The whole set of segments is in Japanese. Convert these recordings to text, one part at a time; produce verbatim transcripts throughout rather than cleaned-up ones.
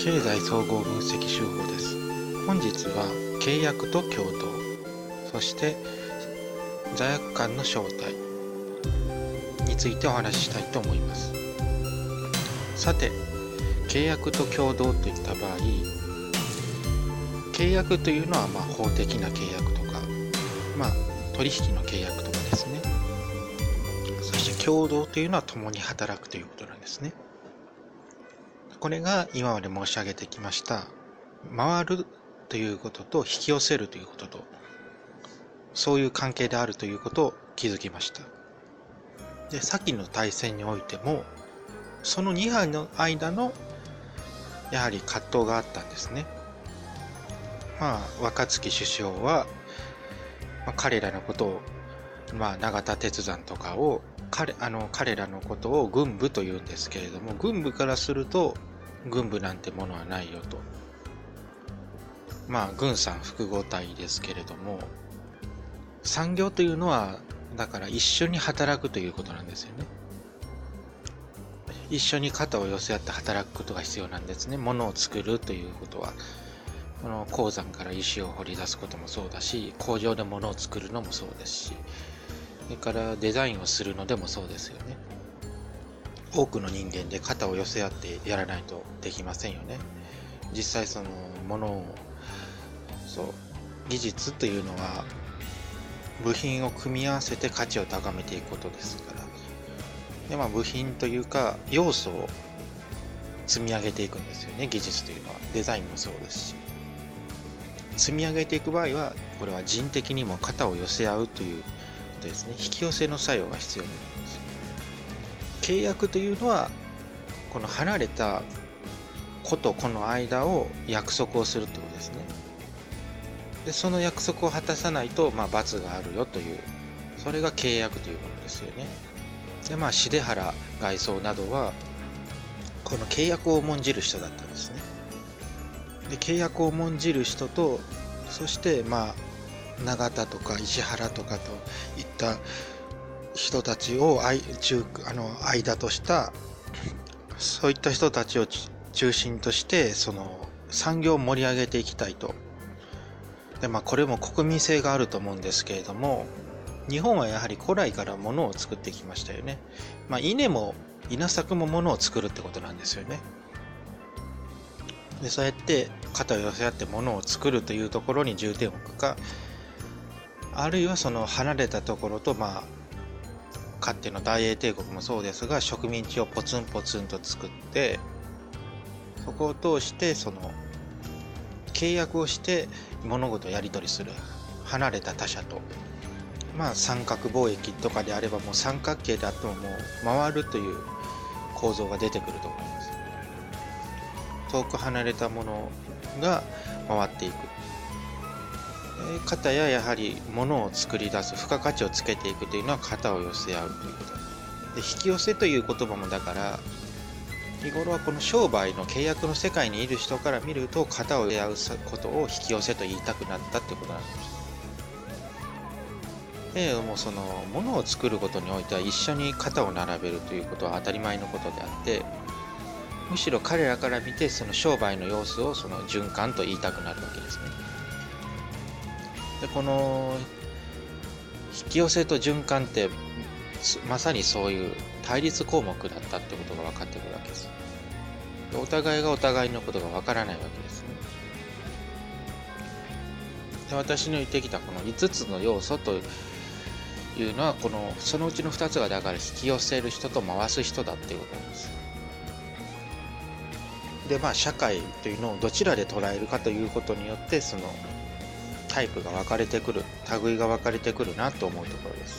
経済総合分析手法です。本日は契約と共同、そして罪悪感の正体についてお話ししたいと思います。さて、契約と共同といった場合、契約というのはまあ法的な契約とか、まあ取引の契約とかですね。そして共同というのは共に働くということなんですね。これが今まで申し上げてきました回るということと引き寄せるということと、そういう関係であるということを気づきました。で、先の対戦においてもそのにはいの間のやはり葛藤があったんですね。まあ若槻首相は、まあ、彼らのことを、まあ、永田鉄山とかを彼あの彼らのことを軍部というんですけれども、軍部からすると軍部なんてものはないよと。まあ軍産複合体ですけれども、産業というのはだから一緒に働くということなんですよね。一緒に肩を寄せ合って働くことが必要なんですね。物を作るということは、この鉱山から石を掘り出すこともそうだし、工場で物を作るのもそうですし、それからデザインをするのでもそうですよね。多くの人間で肩を寄せ合ってやらないとできませんよね。実際そのものをそう技術というのは部品を組み合わせて価値を高めていくことですから。で、まあ、部品というか要素を積み上げていくんですよね。技術というのはデザインもそうですし、積み上げていく場合はこれは人的にも肩を寄せ合うということですね。引き寄せの作用が必要になります。契約というのはこの離れた子と子の間を約束をするということですね。でその約束を果たさないと、まあ、罰があるよという、それが契約というものですよね。でまあ重原外相などはこの契約を重んじる人だったんですね。で契約を重んじる人と、そしてまあ永田とか石原とかといった人たちを中あの間としたそういった人たちを中心としてその産業を盛り上げていきたいと。でまあこれも国民性があると思うんですけれども、日本はやはり古来から物を作ってきましたよね。まあ稲も稲作も物を作るってことなんですよね。でそうやって肩を寄せ合って物を作るというところに重点を置くか、あるいはその離れたところと、まあかつての大英帝国もそうですが、植民地をポツンポツンと作って、そこを通してその契約をして物事をやり取りする、離れた他者と。まあ三角貿易とかであればもう三角形であってももう回るという構造が出てくると思います。遠く離れたものが回っていく。かたややはり物を作り出す、付加価値をつけていくというのは肩を寄せ合うということで、引き寄せという言葉もだから日頃はこの商売の契約の世界にいる人から見ると肩を寄せ合うことを引き寄せと言いたくなったということなんです。でもうその物を作ることにおいては一緒に肩を並べるということは当たり前のことであって、むしろ彼らから見てその商売の様子をその循環と言いたくなるわけですね。でこの引き寄せと循環ってまさにそういう対立項目だったってことが分かってくるわけです。でお互いがお互いのことが分からないわけですね。で私の言ってきたこのいつつの要素というのはこのそのうちのふたつがだから引き寄せる人と回す人だっていうことなんです。でまあ社会というのをどちらで捉えるかということによってそのタイプが分かれてくる、類が分かれてくるなと思うところです。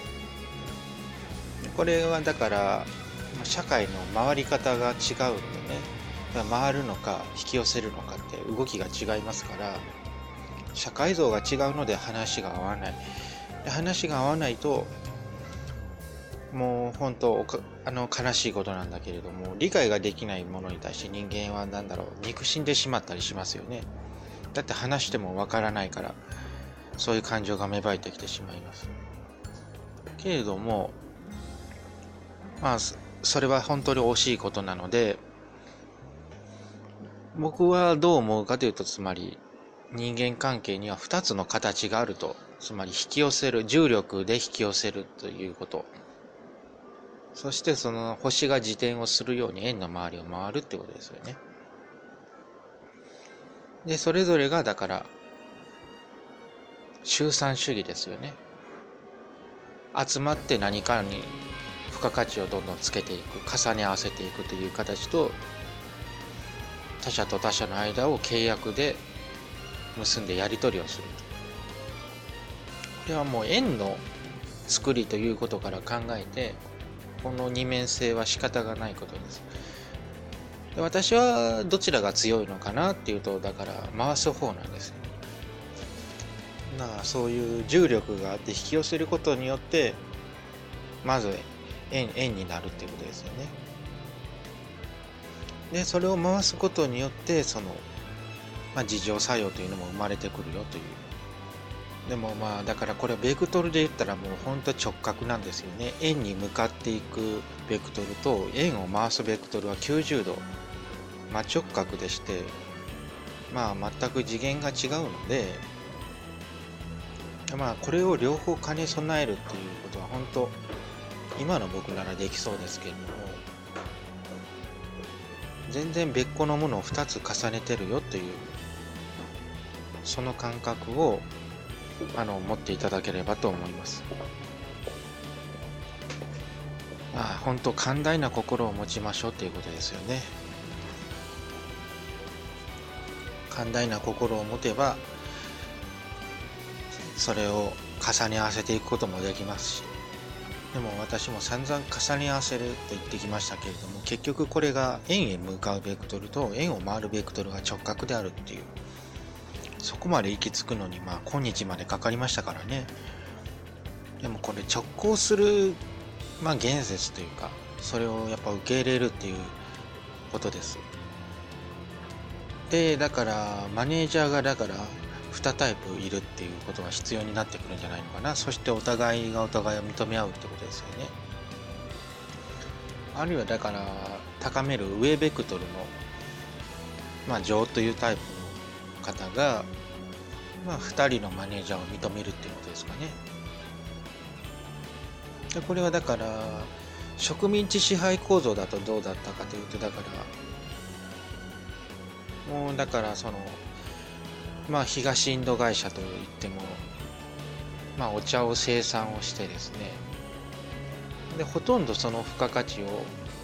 これはだから社会の回り方が違うんでね、回るのか引き寄せるのかって動きが違いますから、社会像が違うので話が合わない。で話が合わないともう本当あの悲しいことなんだけれども、理解ができないものに対して人間は何だろう憎しんでしまったりしますよね。だって話してもわからないから、そういう感情が芽生えてきてしまいます。けれどもまあそれは本当に惜しいことなので、 僕はどう思うかというと、つまり人間関係にはふたつの形があると。つまり引き寄せる、重力で引き寄せるということ。そしてその星が自転をするように円の周りを回るってことですよね。で、それぞれがだから集散主義ですよね。集まって何かに付加価値をどんどんつけていく、重ね合わせていくという形と、他者と他者の間を契約で結んでやり取りをする。これはもう円の作りということから考えて、この二面性は仕方がないことです。で、私はどちらが強いのかなっていうと、だから回す方なんですよ。だからそういう重力があって引き寄せることによって、まず円、円になるっていうことですよね。で、それを回すことによって、その、まあ、自浄作用というのも生まれてくるよという。でもまあ、だからこれベクトルで言ったらもう本当直角なんですよね。円に向かっていくベクトルと円を回すベクトルはきゅうじゅうど真直角でして、まあ全く次元が違うので、まあこれを両方兼ね備えるっていうことは本当今の僕ならできそうですけれども、全然別個のものをふたつ重ねてるよという、その感覚をあの持っていただければと思います。まあ本当寛大な心を持ちましょうということですよね。寛大な心を持てば、それを重ね合わせていくこともできますし、でも私も散々重ね合わせると言ってきましたけれども、結局これが円へ向かうベクトルと円を回るベクトルが直角であるっていう、そこまで行き着くのにまあ今日までかかりましたからね。でもこれ直行する、まあ、現実というか、それをやっぱ受け入れるっていうことです。で、だからマネージャーがだからにタイプいるっていうことが必要になってくるんじゃないのかな。そしてお互いがお互いを認め合うってことですよね。あるいはだから高める上ベクトルの、まあ上というタイプの方が、まあふたりのマネージャーを認めるっていうことですかね。で、これはだから植民地支配構造だとどうだったかというと、だからもうだからそのまあ東インド会社といっても、まあお茶を生産をしてですね、でほとんどその付加価値を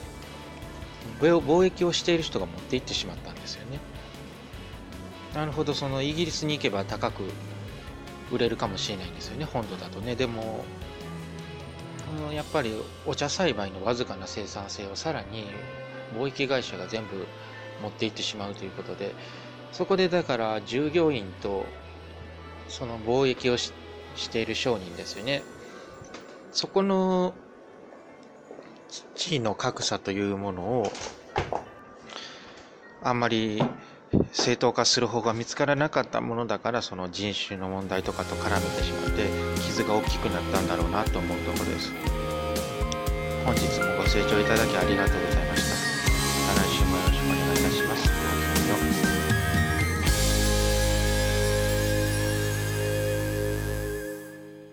貿易をしている人が持っていってしまったんですよね。なるほど、そのイギリスに行けば高く売れるかもしれないんですよね、本土だとね。でもやっぱりお茶栽培のわずかな生産性をさらに貿易会社が全部持っていってしまうということで、そこでだから従業員とその貿易を し, している商人ですよね。そこの地位の格差というものをあんまり正当化する方が見つからなかったものだから、その人種の問題とかと絡めてしまって傷が大きくなったんだろうなと思うところです。本日もご清聴いただきありがとうございました。また来週もよろしくお願いいたします。ごきげんよう。